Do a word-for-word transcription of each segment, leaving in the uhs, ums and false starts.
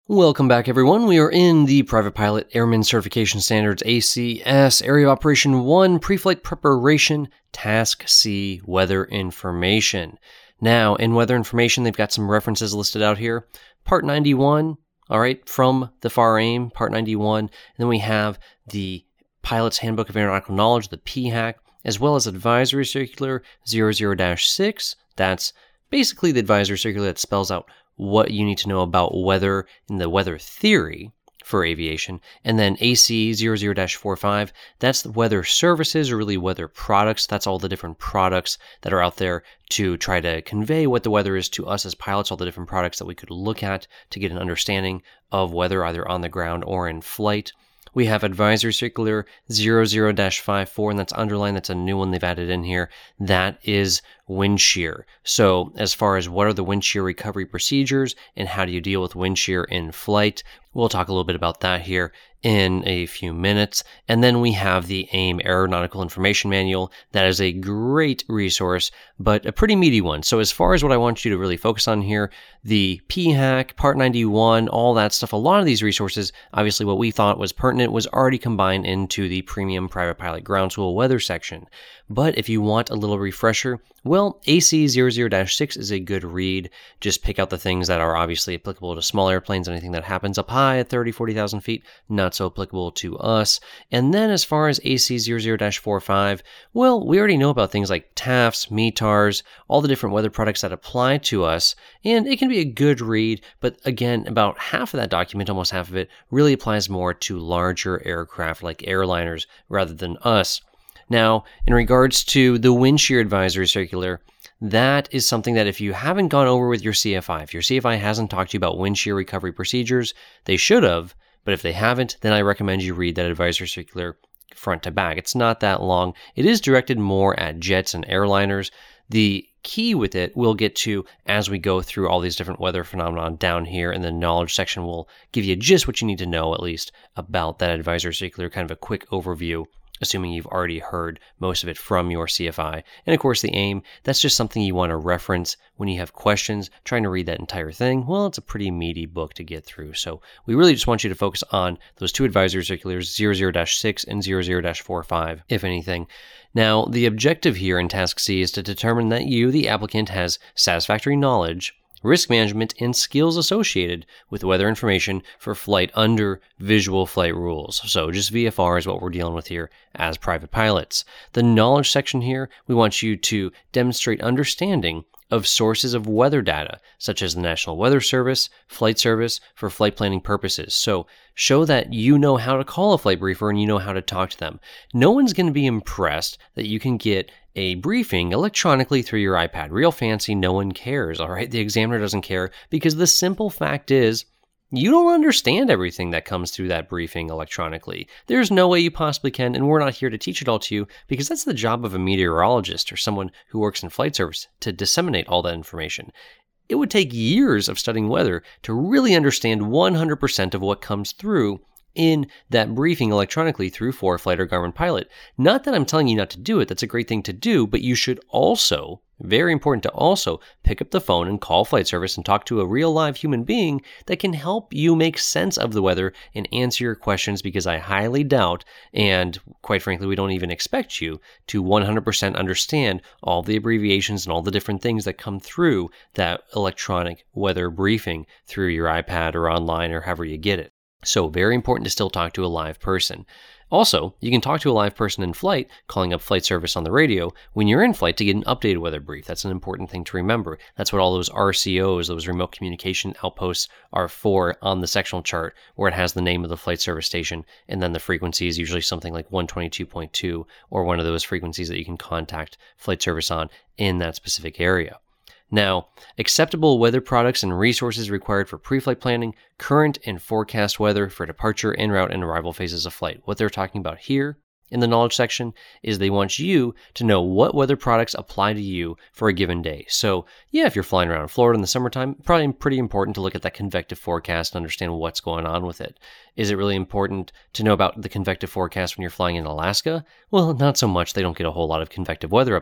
Welcome back, everyone. We are in the Private Pilot Airman Certification Standards A C S Area of Operation one Pre-Flight Preparation Task C Weather Information. Now, in weather information, they've got some references listed out here. Part ninety-one, all right, from the FAR-AIM, Part ninety-one. And then we have the Pilot's Handbook of Aeronautical Knowledge, the P HAC, as well as Advisory Circular zero zero dash six. That's basically the advisory circular that spells out what you need to know about weather in the weather theory for aviation. And then A C zero zero dash forty-five, that's the weather services, or really weather products. That's all the different products that are out there to try to convey what the weather is to us as pilots, all the different products that we could look at to get an understanding of weather either on the ground or in flight. We have Advisory Circular zero zero dash fifty-four, and that's underlined. That's a new one they've added in here. That is wind shear. So as far as what are the wind shear recovery procedures and how do you deal with wind shear in flight, we'll talk a little bit about that here in a few minutes. And then we have the AIM Aeronautical Information Manual. That is a great resource, but a pretty meaty one. So as far as what I want you to really focus on here, the P HAC, Part ninety-one, all that stuff, a lot of these resources, obviously what we thought was pertinent was already combined into the Premium Private Pilot Ground School Weather section. But if you want a little refresher, well, A C zero zero dash six is a good read. Just pick out the things that are obviously applicable to small airplanes, anything that happens up high at thirty, forty thousand feet, not so applicable to us. And then as far as A C zero zero dash forty-five, well, we already know about things like T A Fs, M E T A Rs, all the different weather products that apply to us, and it can be a good read, but again, about half of that document, almost half of it, really applies more to larger aircraft like airliners rather than us. Now, in regards to the wind shear advisory circular, that is something that if you haven't gone over with your C F I, if your C F I hasn't talked to you about wind shear recovery procedures, they should have, but if they haven't, then I recommend you read that advisory circular front to back. It's not that long. It is directed more at jets and airliners. The key with it we'll get to as we go through all these different weather phenomena down here, and the knowledge section will give you just what you need to know, at least, about that advisory circular, kind of a quick overview, assuming you've already heard most of it from your C F I. And of course, the AIM, that's just something you want to reference when you have questions. Trying to read that entire thing, well, it's a pretty meaty book to get through. So we really just want you to focus on those two advisory circulars, zero zero dash six and zero zero dash forty-five, if anything. Now, the objective here in Task C is to determine that you, the applicant, has satisfactory knowledge, risk management, and skills associated with weather information for flight under visual flight rules. So just V F R is what we're dealing with here as private pilots. The knowledge section here, we want you to demonstrate understanding of sources of weather data, such as the National Weather Service, Flight Service, for flight planning purposes. So show that you know how to call a flight briefer and you know how to talk to them. No one's going to be impressed that you can get a briefing electronically through your iPad. Real fancy, no one cares, all right? The examiner doesn't care, because the simple fact is you don't understand everything that comes through that briefing electronically. There's no way you possibly can, and we're not here to teach it all to you, because that's the job of a meteorologist or someone who works in flight service, to disseminate all that information. It would take years of studying weather to really understand one hundred percent of what comes through in that briefing electronically through ForeFlight or Garmin Pilot. Not that I'm telling you not to do it, that's a great thing to do, but you should also, very important to also, pick up the phone and call flight service and talk to a real live human being that can help you make sense of the weather and answer your questions, because I highly doubt, and quite frankly, we don't even expect you to one hundred percent understand all the abbreviations and all the different things that come through that electronic weather briefing through your iPad or online or however you get it. So very important to still talk to a live person. Also, you can talk to a live person in flight, calling up flight service on the radio when you're in flight to get an updated weather brief. That's an important thing to remember. That's what all those R C Os, those remote communication outposts, are for on the sectional chart, where it has the name of the flight service station, and then the frequency is usually something like one twenty-two point two, or one of those frequencies that you can contact flight service on in that specific area. Now, acceptable weather products and resources required for pre-flight planning, current and forecast weather for departure, en route, and arrival phases of flight. What they're talking about here in the knowledge section is they want you to know what weather products apply to you for a given day. So, yeah, if you're flying around Florida in the summertime, probably pretty important to look at that convective forecast and understand what's going on with it. Is it really important to know about the convective forecast when you're flying in Alaska? Well, not so much. They don't get a whole lot of convective weather up there.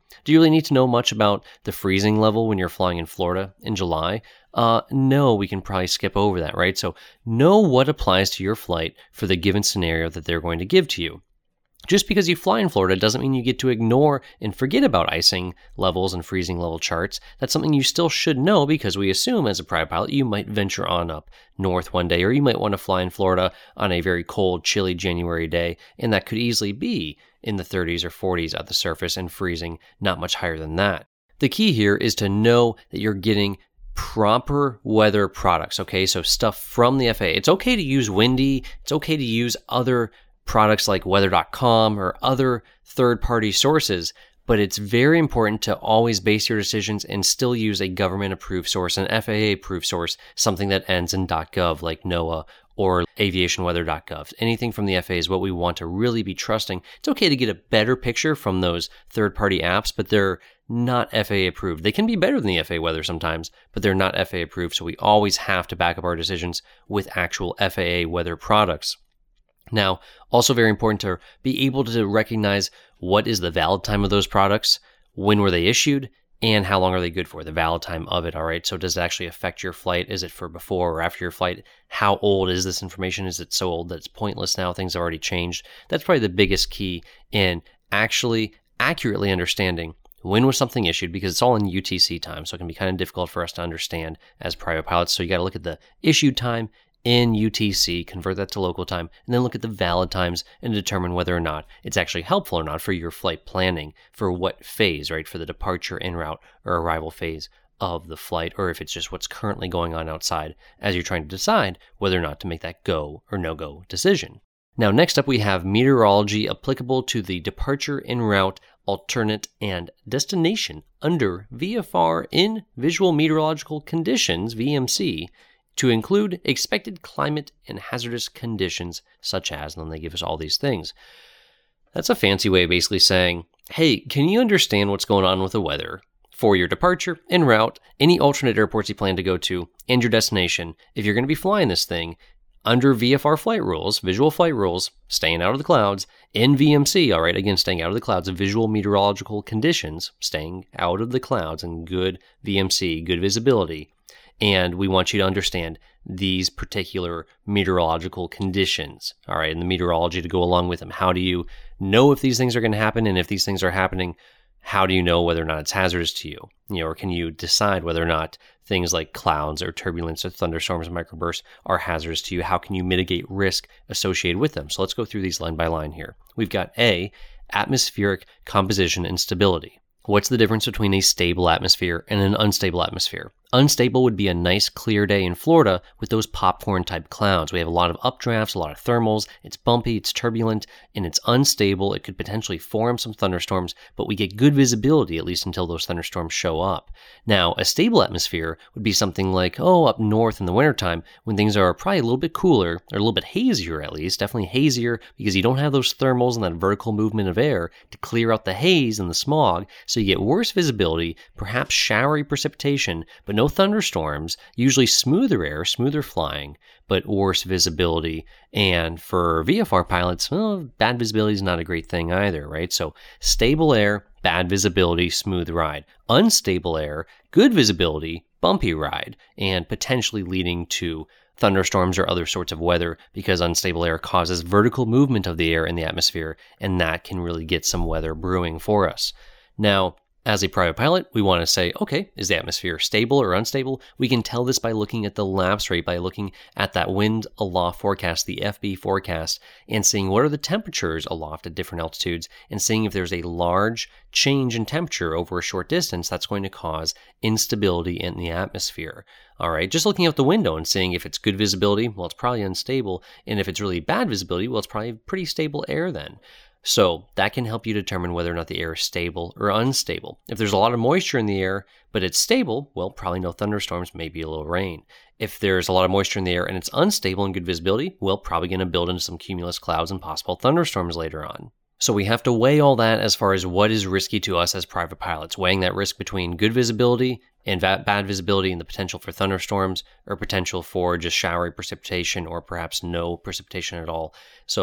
Do you really need to know much about the freezing level when you're flying in Florida in July? Uh, no, we can probably skip over that, right? So know what applies to your flight for the given scenario that they're going to give to you. Just because you fly in Florida doesn't mean you get to ignore and forget about icing levels and freezing level charts. That's something you still should know because we assume as a private pilot you might venture on up north one day, or you might want to fly in Florida on a very cold, chilly January day, and that could easily be in the thirties or forties at the surface and freezing not much higher than that. The key here is to know that you're getting proper weather products, okay? So stuff from the F A A. It's okay to use Windy. It's okay to use other products like weather dot com or other third-party sources, but it's very important to always base your decisions and still use a government-approved source, an F A A-approved source, something that ends in .gov like NOAA or aviation weather dot gov. Anything from the F A A is what we want to really be trusting. It's okay to get a better picture from those third-party apps, but they're not F A A-approved. They can be better than the F A A weather sometimes, but they're not F A A-approved, so we always have to back up our decisions with actual F A A weather products. Now, also very important to be able to recognize what is the valid time of those products, when were they issued, and how long are they good for, the valid time of it, all right? So does it actually affect your flight? Is it for before or after your flight? How old is this information? Is it so old that it's pointless now? Things have already changed. That's probably the biggest key in actually accurately understanding when was something issued, because it's all in U T C time, so it can be kind of difficult for us to understand as private pilots. So you got to look at the issued time in U T C, convert that to local time, and then look at the valid times and determine whether or not it's actually helpful or not for your flight planning for what phase, right? For the departure, en route, or arrival phase of the flight, or if it's just what's currently going on outside as you're trying to decide whether or not to make that go or no-go decision. Now, next up, we have meteorology applicable to the departure, en route, alternate, and destination under V F R in visual meteorological conditions, V M C, to include expected climate and hazardous conditions such as, and then they give us all these things. That's a fancy way of basically saying, hey, can you understand what's going on with the weather for your departure, en route, any alternate airports you plan to go to, and your destination? If you're going to be flying this thing under V F R flight rules, visual flight rules, staying out of the clouds, in V M C, all right, again, staying out of the clouds, visual meteorological conditions, staying out of the clouds, and good V M C, good visibility. And we want you to understand these particular meteorological conditions, all right, and the meteorology to go along with them. How do you know if these things are going to happen? And if these things are happening, how do you know whether or not it's hazardous to you? You know, or can you decide whether or not things like clouds or turbulence or thunderstorms and microbursts are hazardous to you? How can you mitigate risk associated with them? So let's go through these line by line here. We've got A, atmospheric composition and stability. What's the difference between a stable atmosphere and an unstable atmosphere? Unstable would be a nice clear day in Florida with those popcorn type clouds. We have a lot of updrafts, a lot of thermals, it's bumpy, it's turbulent, and it's unstable. It could potentially form some thunderstorms, but we get good visibility at least until those thunderstorms show up. Now, a stable atmosphere would be something like, oh, up north in the wintertime when things are probably a little bit cooler, or a little bit hazier at least, definitely hazier because you don't have those thermals and that vertical movement of air to clear out the haze and the smog, so you get worse visibility, perhaps showery precipitation, but no thunderstorms, usually smoother air, smoother flying, but worse visibility. And for V F R pilots, well, bad visibility is not a great thing either, right? So stable air, bad visibility, smooth ride. Unstable air, good visibility, bumpy ride, and potentially leading to thunderstorms or other sorts of weather because unstable air causes vertical movement of the air in the atmosphere, and that can really get some weather brewing for us. Now, as a private pilot, we want to say, okay, is the atmosphere stable or unstable? We can tell this by looking at the lapse rate, by looking at that wind aloft forecast, the F B forecast, and seeing what are the temperatures aloft at different altitudes, and seeing if there's a large change in temperature over a short distance that's going to cause instability in the atmosphere. All right, just looking out the window and seeing if it's good visibility, well, it's probably unstable, and if it's really bad visibility, well, it's probably pretty stable air then. So that can help you determine whether or not the air is stable or unstable. If there's a lot of moisture in the air, but it's stable, well, probably no thunderstorms, maybe a little rain. If there's a lot of moisture in the air and it's unstable and good visibility, well, probably going to build into some cumulus clouds and possible thunderstorms later on. So we have to weigh all that as far as what is risky to us as private pilots, weighing that risk between good visibility and bad visibility and the potential for thunderstorms or potential for just showery precipitation or perhaps no precipitation at all. So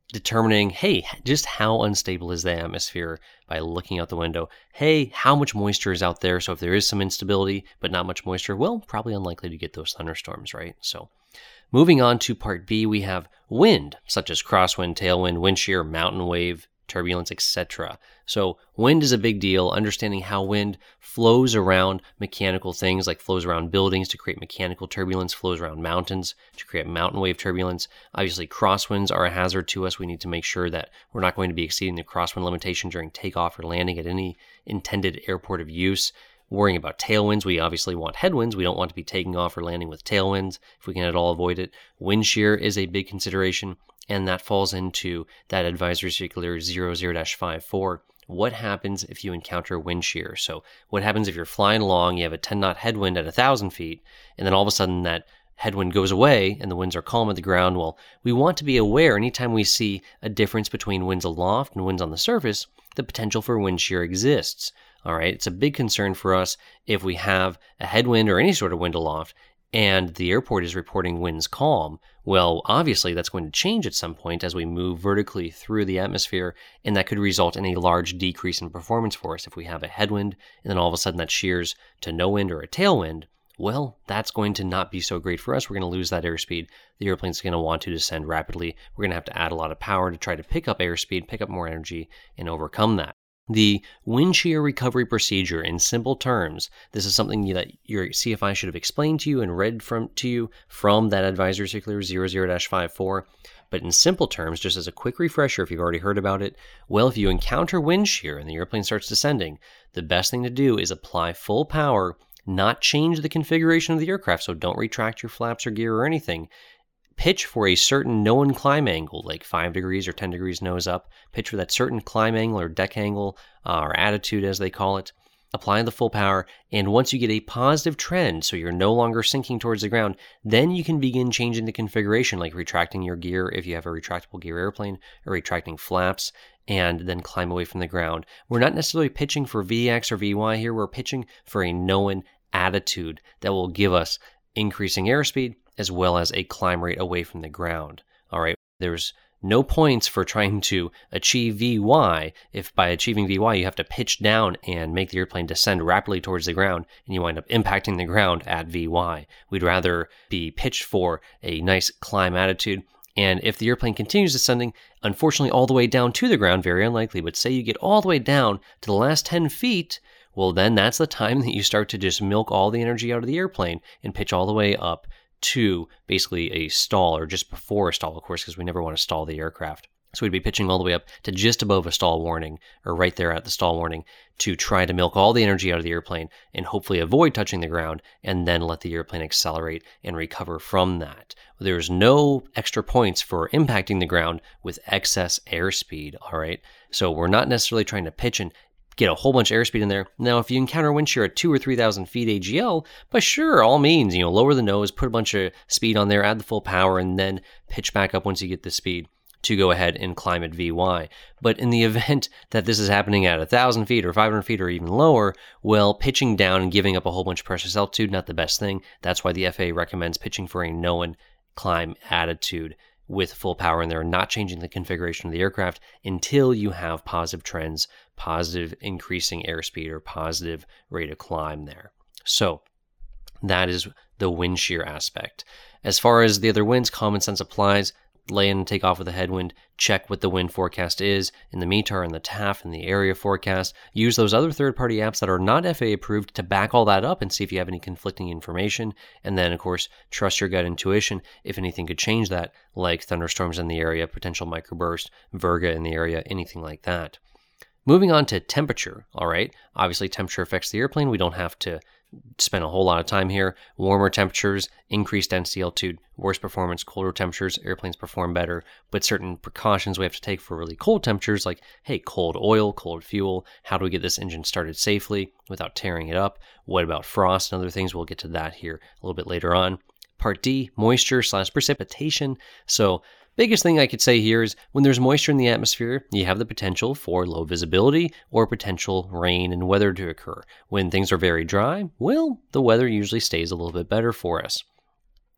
determining, hey, just how unstable is the atmosphere by looking out the window. Hey, how much moisture is out there? So if there is some instability, but not much moisture, well, probably unlikely to get those thunderstorms, right? So moving on to part B, we have wind, such as crosswind, tailwind, wind shear, mountain wave, turbulence, et cetera. So wind is a big deal. Understanding how wind flows around mechanical things, like flows around buildings to create mechanical turbulence, flows around mountains to create mountain wave turbulence. Obviously, crosswinds are a hazard to us. We need to make sure that we're not going to be exceeding the crosswind limitation during takeoff or landing at any intended airport of use. Worrying about tailwinds, we obviously want headwinds. We don't want to be taking off or landing with tailwinds if we can at all avoid it. Wind shear is a big consideration, and that falls into that advisory circular zero zero dash five four. What happens if you encounter wind shear? So what happens if you're flying along, you have a ten knot headwind at one thousand feet, and then all of a sudden that headwind goes away and the winds are calm at the ground? Well, we want to be aware anytime we see a difference between winds aloft and winds on the surface, the potential for wind shear exists. All right, it's a big concern for us if we have a headwind or any sort of wind aloft and the airport is reporting winds calm. Well, obviously that's going to change at some point as we move vertically through the atmosphere, and that could result in a large decrease in performance for us. If we have a headwind and then all of a sudden that shears to no wind or a tailwind, well, that's going to not be so great for us. We're going to lose that airspeed. The airplane's going to want to descend rapidly. We're going to have to add a lot of power to try to pick up airspeed, pick up more energy, and overcome that. The wind shear recovery procedure, in simple terms, this is something that your C F I should have explained to you and read from to you from that advisory circular zero zero dash five four. But in simple terms, just as a quick refresher, if you've already heard about it, well, if you encounter wind shear and the airplane starts descending, the best thing to do is apply full power, not change the configuration of the aircraft, so don't retract your flaps or gear or anything. Pitch for a certain known climb angle, like five degrees or ten degrees nose up. Pitch for that certain climb angle or deck angle, uh, or attitude as they call it. Apply the full power, and once you get a positive trend, so you're no longer sinking towards the ground, then you can begin changing the configuration, like retracting your gear if you have a retractable gear airplane, or retracting flaps, and then climb away from the ground. We're not necessarily pitching for V X or V Y here, we're pitching for a known attitude that will give us increasing airspeed, as well as a climb rate away from the ground. All right, there's no points for trying to achieve V Y if by achieving V Y you have to pitch down and make the airplane descend rapidly towards the ground and you wind up impacting the ground at V Y. We'd rather be pitched for a nice climb attitude. And if the airplane continues descending, unfortunately all the way down to the ground, very unlikely, but say you get all the way down to the last ten feet, well then that's the time that you start to just milk all the energy out of the airplane and pitch all the way up to basically a stall, or just before a stall, of course, because we never want to stall the aircraft. So we'd be pitching all the way up to just above a stall warning, or right there at the stall warning, to try to milk all the energy out of the airplane and hopefully avoid touching the ground, and then let the airplane accelerate and recover from that. There's no extra points for impacting the ground with excess airspeed, all right? So we're not necessarily trying to pitch and get a whole bunch of airspeed in there. Now, if you encounter wind shear at two or three thousand feet A G L, but sure, all means, you know, lower the nose, put a bunch of speed on there, add the full power, and then pitch back up once you get the speed to go ahead and climb at V Y. But in the event that this is happening at one thousand feet or five hundred feet or even lower, well, pitching down and giving up a whole bunch of precious altitude, not the best thing. That's why the F A A recommends pitching for a known climb attitude with full power in there, not changing the configuration of the aircraft until you have positive trends, positive increasing airspeed, or positive rate of climb there. So that is the wind shear aspect. As far as the other winds, common sense applies. Lay in and take off with a headwind. Check what the wind forecast is in the M E T A R and the T A F and the area forecast. Use those other third-party apps that are not F A A approved to back all that up and see if you have any conflicting information. And then, of course, trust your gut intuition if anything could change that, like thunderstorms in the area, potential microburst, virga in the area, anything like that. Moving on to temperature, all right? Obviously, temperature affects the airplane. We don't have to spend a whole lot of time here. Warmer temperatures, increased density altitude, worse performance. Colder temperatures, airplanes perform better, but certain precautions we have to take for really cold temperatures, like, hey, cold oil, cold fuel, how do we get this engine started safely without tearing it up? What about frost and other things? We'll get to that here a little bit later on. Part D, moisture slash precipitation. So biggest thing I could say here is when there's moisture in the atmosphere, you have the potential for low visibility or potential rain and weather to occur. When things are very dry, well, the weather usually stays a little bit better for us.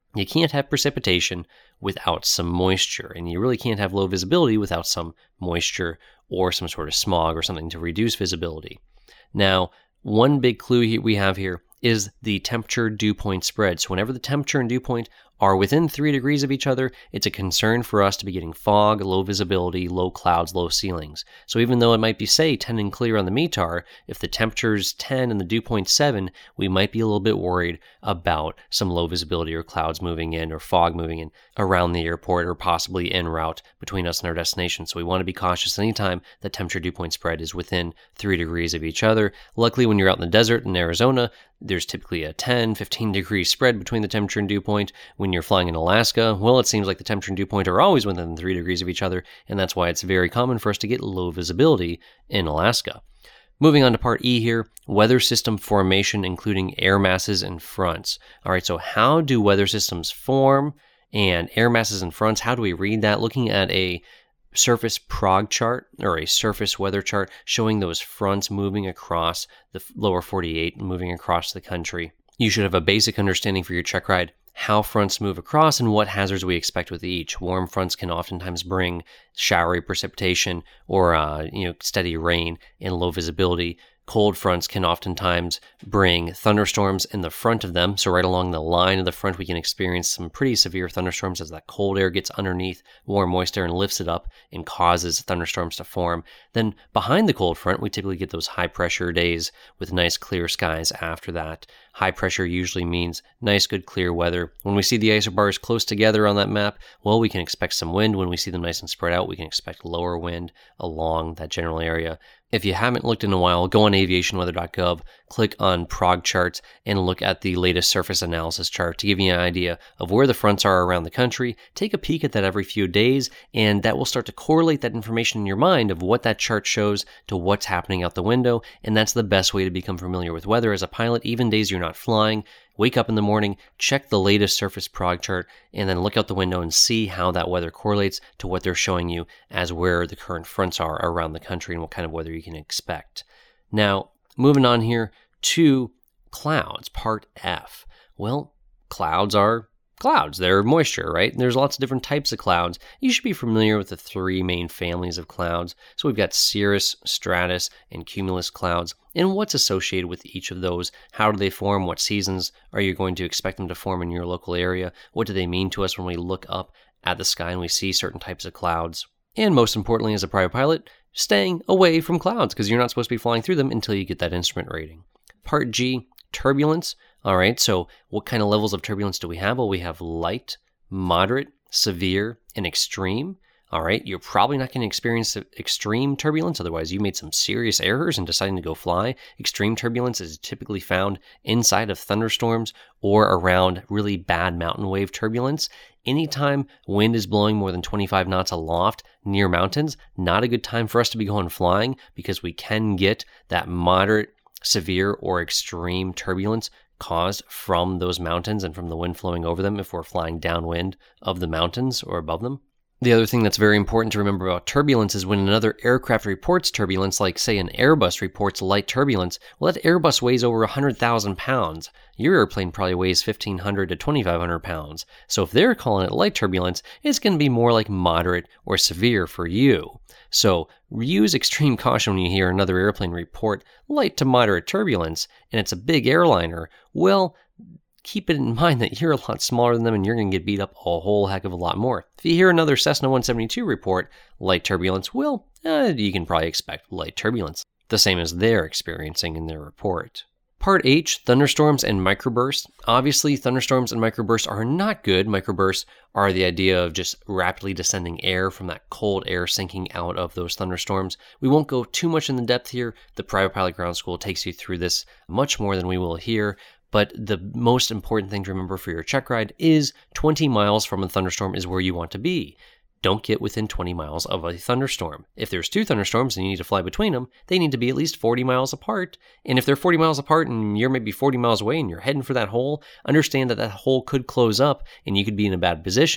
You can't have precipitation without some moisture, and you really can't have low visibility without some moisture or some sort of smog or something to reduce visibility. Now, one big clue we have here is the temperature dew point spread. So whenever the temperature and dew point are within three degrees of each other, it's a concern for us to be getting fog, low visibility, low clouds, low ceilings. So even though it might be, say, ten and clear on the M E T A R, if the temperature's ten and the dew point seven, we might be a little bit worried about some low visibility or clouds moving in or fog moving in around the airport or possibly en route between us and our destination. So we want to be cautious anytime the temperature dew point spread is within three degrees of each other. Luckily, when you're out in the desert in Arizona, there's typically a ten, fifteen degree spread between the temperature and dew point. When you're flying in Alaska, well, it seems like the temperature and dew point are always within three degrees of each other, and that's why it's very common for us to get low visibility in Alaska. Moving on to part E here, weather system formation, including air masses and fronts. All right, so how do weather systems form and air masses and fronts? How do we read that? Looking at a surface prog chart or a surface weather chart showing those fronts moving across the lower forty-eight, moving across the country. You should have a basic understanding for your check ride how fronts move across and what hazards we expect with each. Warm fronts can oftentimes bring showery precipitation or uh, you know steady rain and low visibility. Cold fronts can oftentimes bring thunderstorms in the front of them. So right along the line of the front, we can experience some pretty severe thunderstorms as that cold air gets underneath warm, moist air and lifts it up and causes thunderstorms to form. Then behind the cold front, we typically get those high pressure days with nice clear skies after that. High pressure usually means nice, good, clear weather. When we see the isobars close together on that map, well, we can expect some wind. When we see them nice and spread out, we can expect lower wind along that general area. If you haven't looked in a while, go on aviation weather dot gov, click on prog charts, and look at the latest surface analysis chart to give you an idea of where the fronts are around the country. Take a peek at that every few days, and that will start to correlate that information in your mind of what that chart shows to what's happening out the window, and that's the best way to become familiar with weather as a pilot, even days you're not flying. Wake up in the morning, check the latest surface prog chart, and then look out the window and see how that weather correlates to what they're showing you as where the current fronts are around the country and what kind of weather you can expect. Now, moving on here to clouds, part F. Well, clouds are clouds. They're moisture, right? And there's lots of different types of clouds. You should be familiar with the three main families of clouds. So we've got cirrus, stratus, and cumulus clouds. And what's associated with each of those? How do they form? What seasons are you going to expect them to form in your local area? What do they mean to us when we look up at the sky and we see certain types of clouds? And most importantly, as a private pilot, staying away from clouds because you're not supposed to be flying through them until you get that instrument rating. Part G, turbulence. All right, so what kind of levels of turbulence do we have? Well, we have light, moderate, severe, and extreme. All right, you're probably not going to experience extreme turbulence. Otherwise, you made some serious errors in deciding to go fly. Extreme turbulence is typically found inside of thunderstorms or around really bad mountain wave turbulence. Anytime wind is blowing more than twenty-five knots aloft near mountains, not a good time for us to be going flying because we can get that moderate, severe, or extreme turbulence caused from those mountains and from the wind flowing over them if we're flying downwind of the mountains or above them. The other thing that's very important to remember about turbulence is when another aircraft reports turbulence, like say an Airbus reports light turbulence, well, that Airbus weighs over one hundred thousand pounds. Your airplane probably weighs fifteen hundred to twenty-five hundred pounds. So if they're calling it light turbulence, it's going to be more like moderate or severe for you. So use extreme caution when you hear another airplane report light to moderate turbulence and it's a big airliner. Well, keep it in mind that you're a lot smaller than them and you're going to get beat up a whole heck of a lot more. If you hear another Cessna one seventy-two report light turbulence, well, eh, you can probably expect light turbulence, the same as they're experiencing in their report. Part H, thunderstorms and microbursts. Obviously, thunderstorms and microbursts are not good. Microbursts are the idea of just rapidly descending air from that cold air sinking out of those thunderstorms. We won't go too much in the depth here. The Private Pilot Ground School takes you through this much more than we will here. But the most important thing to remember for your check ride is twenty miles from a thunderstorm is where you want to be. Don't get within twenty miles of a thunderstorm. If there's two thunderstorms and you need to fly between them, they need to be at least forty miles apart. And if they're forty miles apart and you're maybe forty miles away and you're heading for that hole, understand that that hole could close up and you could be in a bad position.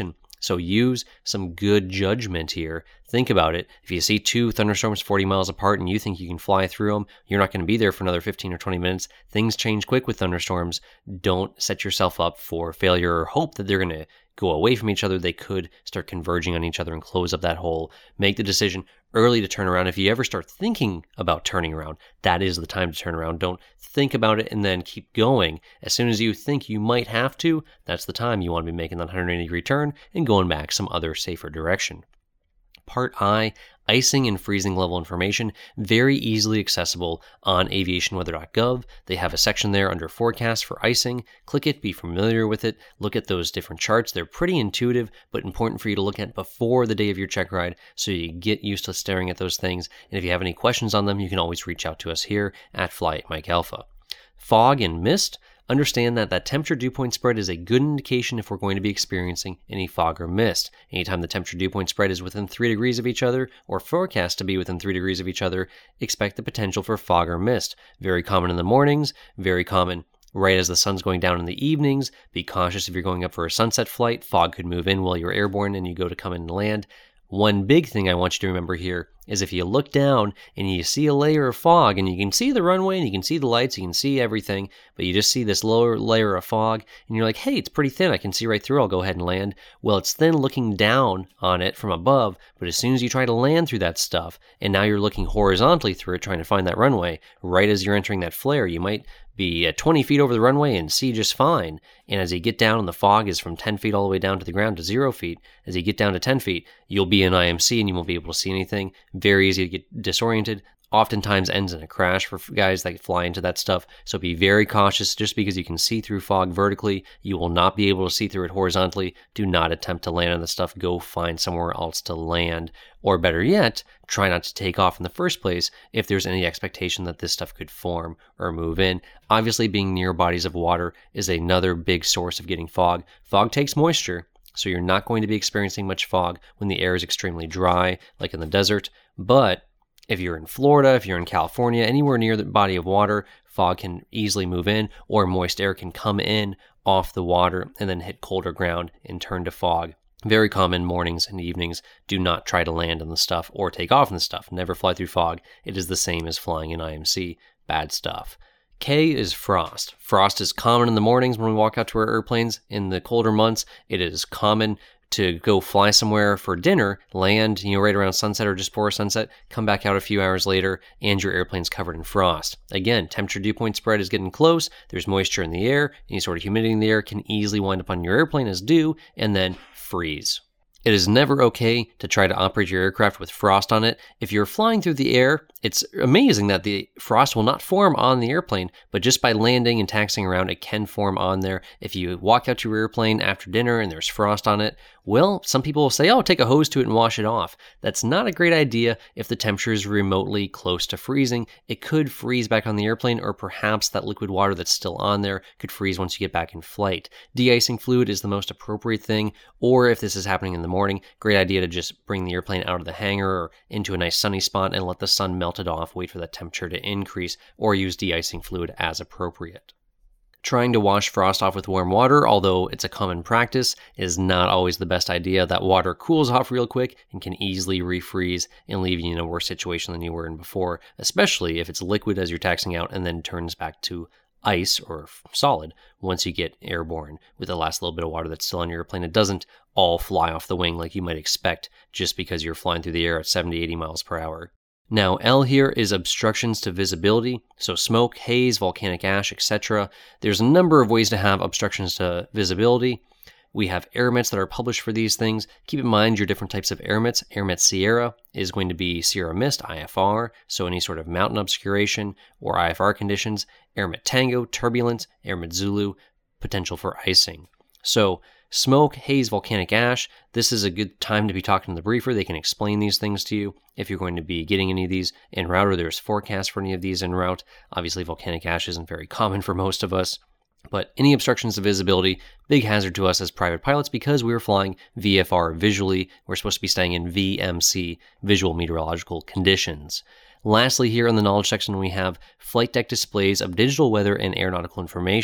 So use some good judgment here. Think about it. If you see two thunderstorms forty miles apart and you think you can fly through them, you're not going to be there for another fifteen or twenty minutes. Things change quick with thunderstorms. Don't set yourself up for failure or hope that they're going to go away from each other. They could start converging on each other and close up that hole. Make the decision early to turn around. If you ever start thinking about turning around, that is the time to turn around. Don't think about it and then keep going. As soon as you think you might have to, that's the time you want to be making that one hundred eighty degree turn and going back some other safer direction. Part I, icing and freezing level information, very easily accessible on aviation weather dot gov. They have a section there under forecast for icing. Click it, be familiar with it, look at those different charts. They're pretty intuitive, but important for you to look at before the day of your check ride so you get used to staring at those things. And if you have any questions on them, you can always reach out to us here at Flight Mike Alpha. Fog and mist. Understand that that temperature dew point spread is a good indication if we're going to be experiencing any fog or mist. Anytime the temperature dew point spread is within three degrees of each other or forecast to be within three degrees of each other, expect the potential for fog or mist. Very common in the mornings, very common right as the sun's going down in the evenings. Be cautious if you're going up for a sunset flight. Fog could move in while you're airborne and you go to come in and land. One big thing I want you to remember here is if you look down and you see a layer of fog and you can see the runway and you can see the lights, you can see everything, but you just see this lower layer of fog and you're like, hey, it's pretty thin. I can see right through. I'll go ahead and land. Well, it's thin looking down on it from above, but as soon as you try to land through that stuff and now you're looking horizontally through it trying to find that runway, right as you're entering that flare, you might be at twenty feet over the runway and see just fine. And as you get down and the fog is from ten feet all the way down to the ground to zero feet, as you get down to ten feet, you'll be in I M C and you won't be able to see anything. Very easy to get disoriented. Oftentimes ends in a crash for guys that fly into that stuff. So be very cautious. Just because you can see through fog vertically, you will not be able to see through it horizontally. Do not attempt to land on the stuff. Go find somewhere else to land. Or better yet, try not to take off in the first place if there's any expectation that this stuff could form or move in. Obviously, being near bodies of water is another big source of getting fog. Fog takes moisture, so you're not going to be experiencing much fog when the air is extremely dry, like in the desert. But if you're in Florida, if you're in California, anywhere near the body of water, fog can easily move in, or moist air can come in off the water and then hit colder ground and turn to fog. Very common mornings and evenings. Do not try to land on the stuff or take off in the stuff. Never fly through fog. It is the same as flying in I M C. Bad stuff. K is frost. Frost is common in the mornings when we walk out to our airplanes. In the colder months, it is common to go fly somewhere for dinner, land, you know, right around sunset or just before sunset, come back out a few hours later, and your airplane's covered in frost. Again, temperature dew point spread is getting close. There's moisture in the air. Any sort of humidity in the air can easily wind up on your airplane as dew and then freeze. It is never okay to try to operate your aircraft with frost on it. If you're flying through the air, it's amazing that the frost will not form on the airplane, but just by landing and taxiing around, it can form on there. If you walk out to your airplane after dinner and there's frost on it, well, some people will say, oh, take a hose to it and wash it off. That's not a great idea if the temperature is remotely close to freezing. It could freeze back on the airplane, or perhaps that liquid water that's still on there could freeze once you get back in flight. De-icing fluid is the most appropriate thing, or if this is happening in the morning, great idea to just bring the airplane out of the hangar or into a nice sunny spot and let the sun melt it off, wait for that temperature to increase, or use de-icing fluid as appropriate. Trying to wash frost off with warm water, although it's a common practice, is not always the best idea. That water cools off real quick and can easily refreeze and leave you in a worse situation than you were in before, especially if it's liquid as you're taxiing out and then turns back to ice or solid once you get airborne with the last little bit of water that's still on your airplane. It doesn't all fly off the wing like you might expect just because you're flying through the air at seventy, eighty miles per hour. Now, L here is obstructions to visibility, so smoke, haze, volcanic ash, et cetera. There's a number of ways to have obstructions to visibility. We have air emits that are published for these things. Keep in mind your different types of air emits. Air emit Sierra is going to be Sierra Mist, I F R, so any sort of mountain obscuration or I F R conditions. Air emit Tango, turbulence. Air emit Zulu, potential for icing. So smoke, haze, volcanic ash, this is a good time to be talking to the briefer. They can explain these things to you if you're going to be getting any of these en route or there's forecasts for any of these en route. Obviously, volcanic ash isn't very common for most of us, but any obstructions to visibility, big hazard to us as private pilots because we were flying V F R visually. We're supposed to be staying in V M C, visual meteorological conditions. Lastly, here in the knowledge section, we have flight deck displays of digital weather and aeronautical information.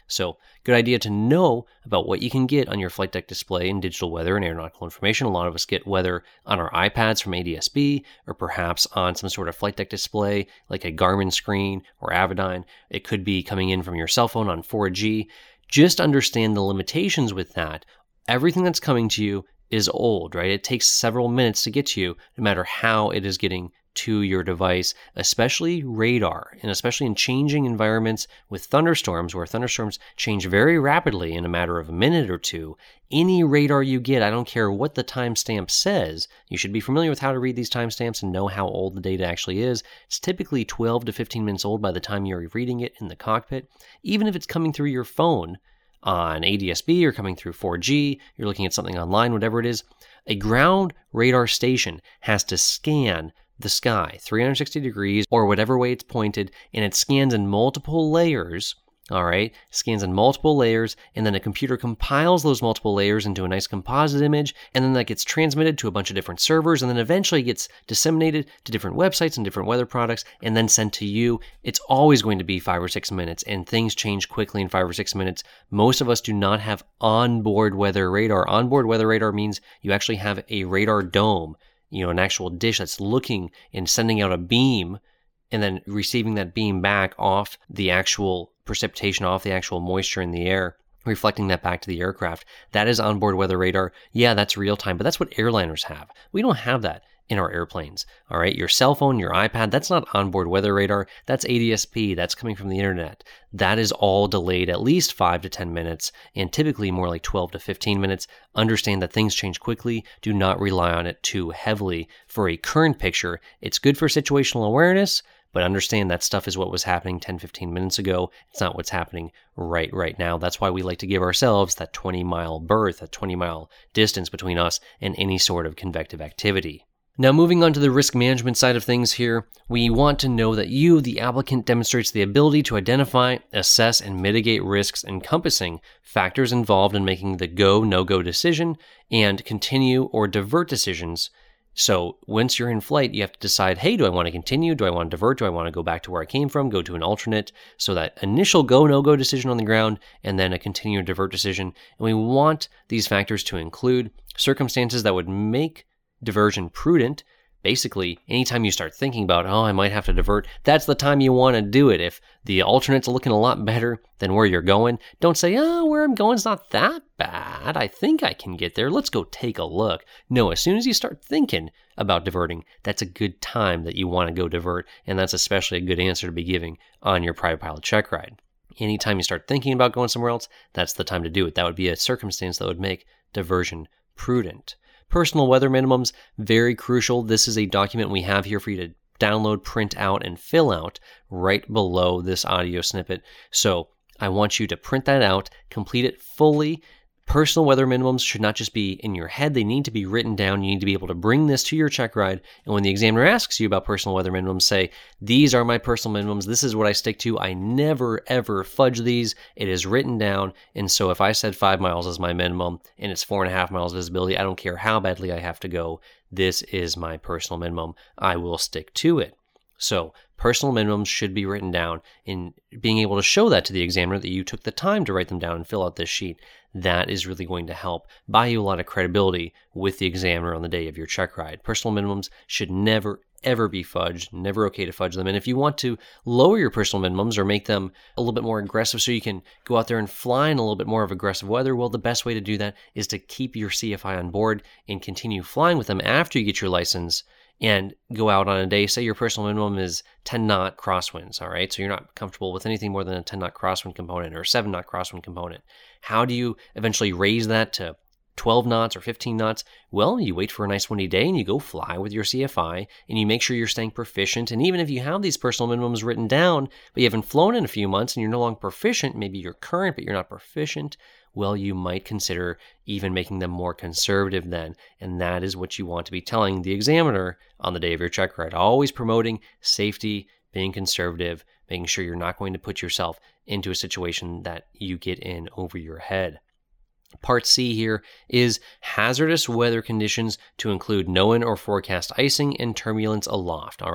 So, good idea to know about what you can get on your flight deck display in digital weather and aeronautical information. A lot of us get weather on our iPads from A D S B, or perhaps on some sort of flight deck display like a Garmin screen or Avidyne. It could be coming in from your cell phone on four G. Just understand the limitations with that. Everything that's coming to you is old, right? It takes several minutes to get to you, no matter how it is getting to your device, especially radar, and especially in changing environments with thunderstorms, where thunderstorms change very rapidly in a matter of a minute or two. Any radar you get, I don't care what the timestamp says, you should be familiar with how to read these timestamps and know how old the data actually is. It's typically twelve to fifteen minutes old by the time you're reading it in the cockpit. Even if it's coming through your phone on A D S B or coming through four G, you're looking at something online, whatever it is, a ground radar station has to scan the sky three hundred sixty degrees or whatever way it's pointed, and it scans in multiple layers. All right, scans in multiple layers, and then a computer compiles those multiple layers into a nice composite image, and then that gets transmitted to a bunch of different servers, and then eventually gets disseminated to different websites and different weather products, and then sent to you. It's always going to be five or six minutes, and things change quickly in five or six minutes. Most of us do not have onboard weather radar. Onboard weather radar means you actually have a radar dome, you know, an actual dish that's looking and sending out a beam, and then receiving that beam back off the actual precipitation, off the actual moisture in the air, reflecting that back to the aircraft. That is onboard weather radar. Yeah, that's real time, but that's what airliners have. We don't have that in our airplanes. All right, your cell phone, your iPad, that's not onboard weather radar. That's A D S B. That's coming from the internet. That is all delayed at least five to ten minutes, and typically more like twelve to fifteen minutes. Understand that things change quickly. Do not rely on it too heavily for a current picture. It's good for situational awareness, but understand that stuff is what was happening ten, fifteen minutes ago. It's not what's happening right right now. That's why we like to give ourselves that twenty mile berth, that twenty mile distance between us and any sort of convective activity. Now, moving on to the risk management side of things here, we want to know that you, the applicant, demonstrates the ability to identify, assess, and mitigate risks encompassing factors involved in making the go, no-go decision and continue or divert decisions. So once you're in flight, you have to decide, hey, do I want to continue? Do I want to divert? Do I want to go back to where I came from, go to an alternate? So that initial go, no-go decision on the ground, and then a continue or divert decision. And we want these factors to include circumstances that would make diversion prudent. Basically, anytime you start thinking about, oh, I might have to divert, that's the time you want to do it. If the alternate's looking a lot better than where you're going, don't say, oh, where I'm going is not that bad. I think I can get there. Let's go take a look. No, as soon as you start thinking about diverting, that's a good time that you want to go divert, and that's especially a good answer to be giving on your private pilot check ride. Anytime you start thinking about going somewhere else, that's the time to do it. That would be a circumstance that would make diversion prudent. Personal weather minimums, very crucial. This is a document we have here for you to download, print out, and fill out right below this audio snippet. So I want you to print that out, complete it fully. Personal weather minimums should not just be in your head. They need to be written down. You need to be able to bring this to your check ride. And when the examiner asks you about personal weather minimums, say, these are my personal minimums. This is what I stick to. I never, ever fudge these. It is written down. And so if I said five miles is my minimum and it's four and a half miles visibility, I don't care how badly I have to go. This is my personal minimum. I will stick to it. So personal minimums should be written down, and being able to show that to the examiner that you took the time to write them down and fill out this sheet, that is really going to help buy you a lot of credibility with the examiner on the day of your check ride. Personal minimums should never, ever be fudged, never okay to fudge them. And if you want to lower your personal minimums or make them a little bit more aggressive so you can go out there and fly in a little bit more of aggressive weather, well, the best way to do that is to keep your C F I on board and continue flying with them after you get your license and go out on a day. Say your personal minimum is ten knot crosswinds, all right? So you're not comfortable with anything more than a ten knot crosswind component or a seven knot crosswind component. How do you eventually raise that to twelve knots or fifteen knots? Well, you wait for a nice windy day and you go fly with your C F I and you make sure you're staying proficient. And even if you have these personal minimums written down, but you haven't flown in a few months and you're no longer proficient, maybe you're current, but you're not proficient, well, you might consider even making them more conservative then. And that is what you want to be telling the examiner on the day of your check ride. Always promoting safety, being conservative, making sure you're not going to put yourself into a situation that you get in over your head. Part C here is hazardous weather conditions, to include known or forecast icing and turbulence aloft, all right?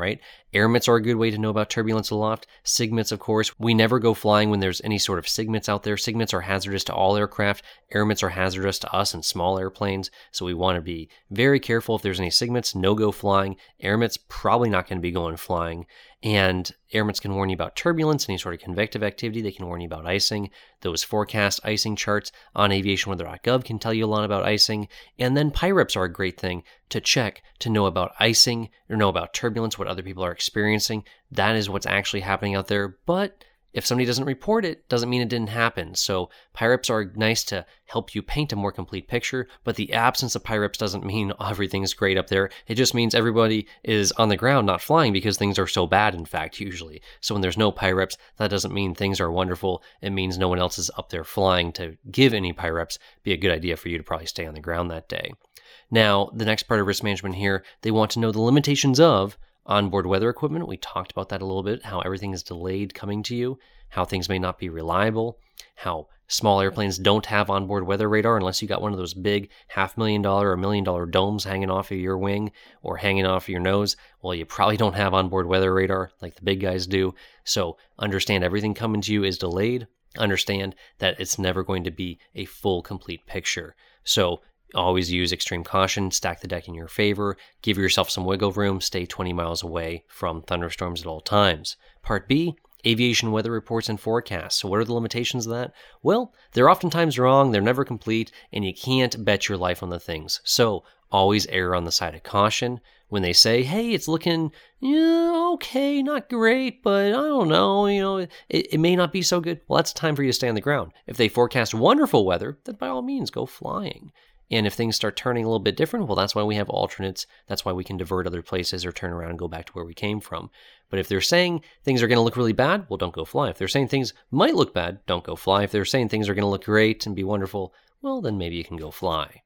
Airmits are a good way to know about turbulence aloft. Sigmets, of course. We never go flying when there's any sort of sigmets out there. Sigmets are hazardous to all aircraft. Airmits are hazardous to us and small airplanes, so we want to be very careful if there's any sigmets. No go flying. Airmits probably not going to be going flying. And airmits can warn you about turbulence, any sort of convective activity. They can warn you about icing. Those forecast icing charts on aviation weather dot gov can tell you a lot about icing. And then P I R E Ps are a great thing to check to know about icing or know about turbulence, what other people are experiencing. That is what's actually happening out there. But if somebody doesn't report it, doesn't mean it didn't happen. So P I R E Ps are nice to help you paint a more complete picture, but the absence of P I R E Ps doesn't mean everything's great up there. It just means everybody is on the ground not flying because things are so bad, in fact, usually. So when there's no P I R E Ps, that doesn't mean things are wonderful. It means no one else is up there flying to give any P I R E Ps. Be a good idea for you to probably stay on the ground that day. Now, the next part of risk management here, they want to know the limitations of onboard weather equipment. We talked about that a little bit, how everything is delayed coming to you, how things may not be reliable, how small airplanes don't have onboard weather radar unless you got one of those big half million dollar or million dollar domes hanging off of your wing or hanging off of your nose. Well, you probably don't have onboard weather radar like the big guys do. So understand everything coming to you is delayed. Understand that it's never going to be a full, complete picture. So always use extreme caution, stack the deck in your favor, give yourself some wiggle room, stay twenty miles away from thunderstorms at all times. Part B, aviation weather reports and forecasts. So what are the limitations of that? Well, they're oftentimes wrong, they're never complete, and you can't bet your life on the things. So always err on the side of caution. When they say, hey, it's looking, yeah, okay, not great, but I don't know, you know, it, it may not be so good. Well, that's time for you to stay on the ground. If they forecast wonderful weather, then by all means, go flying. And if things start turning a little bit different, well, that's why we have alternates. That's why we can divert other places or turn around and go back to where we came from. But if they're saying things are going to look really bad, well, don't go fly. If they're saying things might look bad, don't go fly. If they're saying things are going to look great and be wonderful, well, then maybe you can go fly.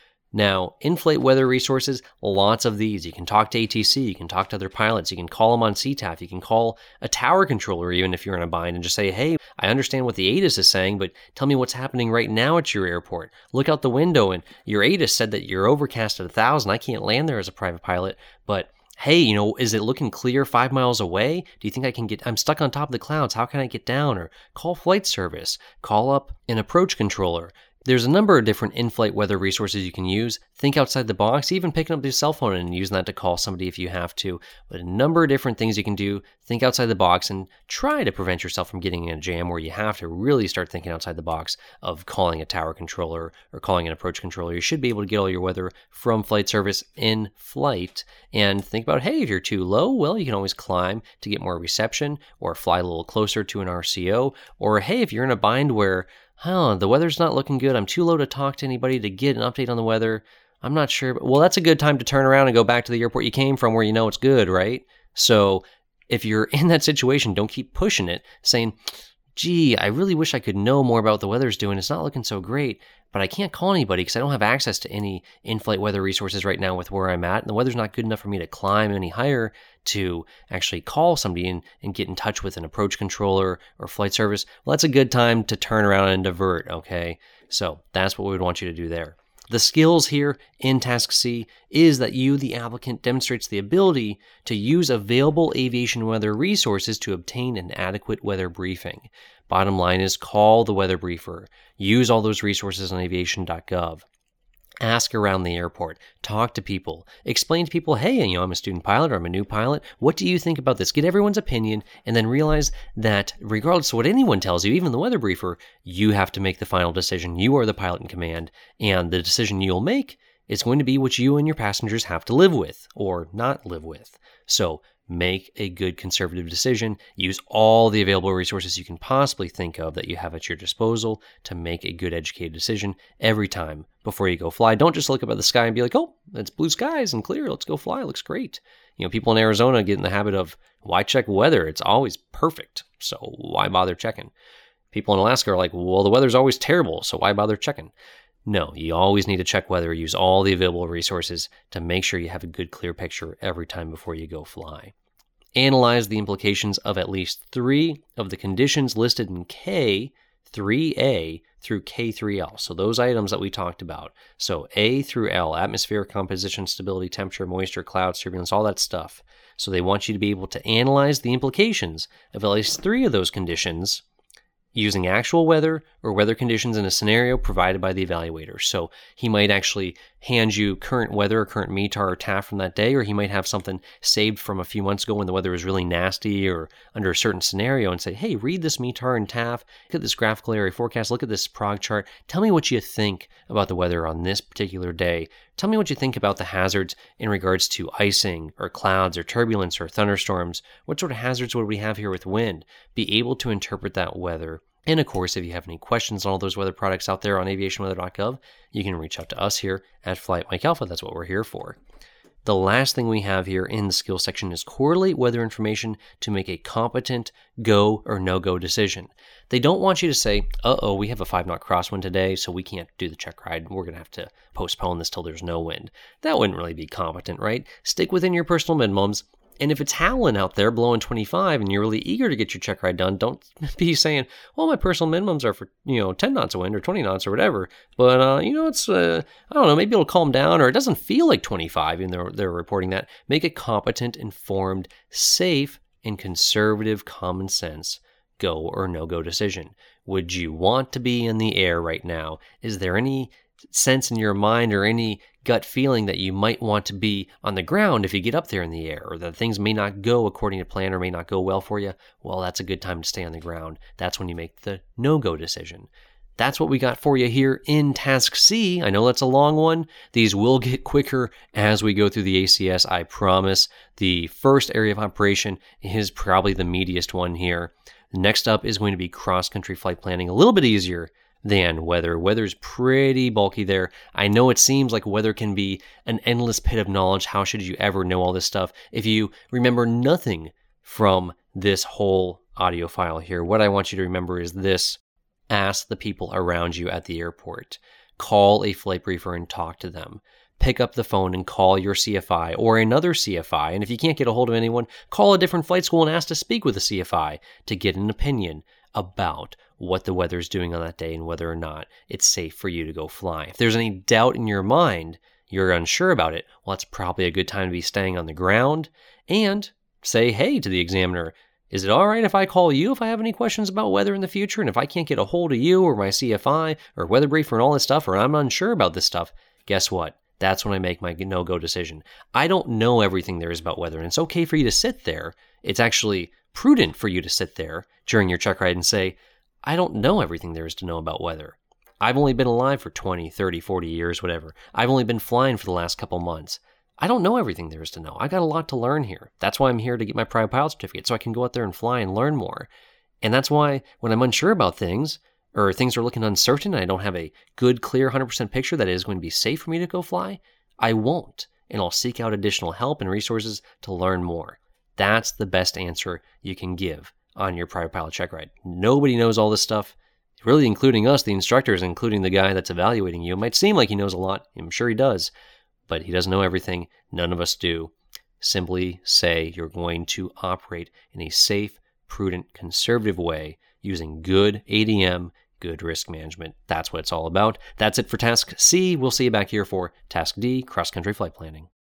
Now, inflate weather resources, lots of these. You can talk to A T C, you can talk to other pilots, you can call them on C T A F, you can call a tower controller even if you're in a bind and just say, hey, I understand what the A T I S is saying, but tell me what's happening right now at your airport. Look out the window and your A T I S said that you're overcast at one thousand. I can't land there as a private pilot, but hey, you know, is it looking clear five miles away? Do you think I can get, I'm stuck on top of the clouds. How can I get down? Or call flight service, call up an approach controller. There's a number of different in-flight weather resources you can use. Think outside the box, even picking up your cell phone and using that to call somebody if you have to. But a number of different things you can do. Think outside the box and try to prevent yourself from getting in a jam where you have to really start thinking outside the box of calling a tower controller or calling an approach controller. You should be able to get all your weather from flight service in flight. And think about, hey, if you're too low, well, you can always climb to get more reception or fly a little closer to an R C O. Or hey, if you're in a bind where Huh, the weather's not looking good. I'm too low to talk to anybody to get an update on the weather. I'm not sure. But, well, that's a good time to turn around and go back to the airport you came from where you know it's good, right? So if you're in that situation, don't keep pushing it, saying, gee, I really wish I could know more about what the weather's doing. It's not looking so great, but I can't call anybody because I don't have access to any in-flight weather resources right now with where I'm at, and the weather's not good enough for me to climb any higher to actually call somebody and, and get in touch with an approach controller or flight service. Well, that's a good time to turn around and divert, okay? So that's what we would want you to do there. The skills here in Task C is that you, the applicant, demonstrates the ability to use available aviation weather resources to obtain an adequate weather briefing. Bottom line is call the weather briefer. Use all those resources on aviation dot gov. Ask around the airport. Talk to people. Explain to people, hey, you know, I'm a student pilot or I'm a new pilot. What do you think about this? Get everyone's opinion and then realize that regardless of what anyone tells you, even the weather briefer, you have to make the final decision. You are the pilot in command, and the decision you'll make is going to be what you and your passengers have to live with or not live with. So make a good conservative decision. Use all the available resources you can possibly think of that you have at your disposal to make a good educated decision every time before you go fly. Don't just look up at the sky and be like, oh, it's blue skies and clear. Let's go fly. It looks great. You know, people in Arizona get in the habit of, why check weather? It's always perfect. So why bother checking? People in Alaska are like, well, the weather's always terrible. So why bother checking? No, you always need to check weather. Use all the available resources to make sure you have a good, clear picture every time before you go fly. Analyze the implications of at least three of the conditions listed in K three A through K three L. So those items that we talked about. So A through L, atmospheric composition, stability, temperature, moisture, clouds, turbulence, all that stuff. So they want you to be able to analyze the implications of at least three of those conditions using actual weather or weather conditions in a scenario provided by the evaluator. So he might actually hand you current weather or current M E T A R or T A F from that day, or he might have something saved from a few months ago when the weather was really nasty or under a certain scenario and say, hey, read this M E T A R and T A F, look at this graphical area forecast, look at this prog chart, tell me what you think about the weather on this particular day. Tell me what you think about the hazards in regards to icing or clouds or turbulence or thunderstorms. What sort of hazards would we have here with wind? Be able to interpret that weather. And of course, if you have any questions on all those weather products out there on aviation weather dot gov, you can reach out to us here at Flight Mike Alpha. That's what we're here for. The last thing we have here in the skills section is correlate weather information to make a competent go or no-go decision. They don't want you to say, uh-oh, we have a five-knot crosswind today, so we can't do the check ride. We're going to have to postpone this till there's no wind. That wouldn't really be competent, right? Stick within your personal minimums. And if it's howling out there, blowing twenty-five, and you're really eager to get your check ride done, don't be saying, well, my personal minimums are for, you know, ten knots of wind or twenty knots or whatever. But, uh, you know, it's, uh, I don't know, maybe it'll calm down, or it doesn't feel like twenty-five, even though they're reporting that. Make a competent, informed, safe, and conservative common sense go or no-go decision. Would you want to be in the air right now? Is there any sense in your mind or any gut feeling that you might want to be on the ground if you get up there in the air, or that things may not go according to plan or may not go well for you? Well, that's a good time to stay on the ground. That's when you make the no-go decision. That's what we got for you here in Task C. I know that's a long one. These will get quicker as we go through the A C S, I promise. The first area of operation is probably the meatiest one here. Next up is going to be cross-country flight planning, a little bit easier than weather. Weather's pretty bulky there. I know it seems like weather can be an endless pit of knowledge. How should you ever know all this stuff if you remember nothing from this whole audio file here? What I want you to remember is this. Ask the people around you at the airport. Call a flight briefer and talk to them. Pick up the phone and call your C F I or another C F I. And if you can't get a hold of anyone, call a different flight school and ask to speak with a C F I to get an opinion about what the weather's doing on that day and whether or not it's safe for you to go fly. If there's any doubt in your mind, you're unsure about it, well, it's probably a good time to be staying on the ground and say, hey, to the examiner, is it all right if I call you if I have any questions about weather in the future? And if I can't get a hold of you or my C F I or weather briefer and all this stuff, or I'm unsure about this stuff, guess what? That's when I make my no-go decision. I don't know everything there is about weather, and it's okay for you to sit there. It's actually prudent for you to sit there during your check ride and say, I don't know everything there is to know about weather. I've only been alive for twenty, thirty, forty years, whatever. I've only been flying for the last couple months. I don't know everything there is to know. I got a lot to learn here. That's why I'm here to get my private pilot certificate, so I can go out there and fly and learn more. And that's why when I'm unsure about things, or things are looking uncertain, and I don't have a good, clear, one hundred percent picture that it is going to be safe for me to go fly, I won't. And I'll seek out additional help and resources to learn more. That's the best answer you can give on your private pilot check ride. Nobody knows all this stuff, really including us, the instructors, including the guy that's evaluating you. It might seem like he knows a lot. I'm sure he does, but he doesn't know everything. None of us do. Simply say you're going to operate in a safe, prudent, conservative way using good A D M, good risk management. That's what it's all about. That's it for Task C. We'll see you back here for Task D, cross-country flight planning.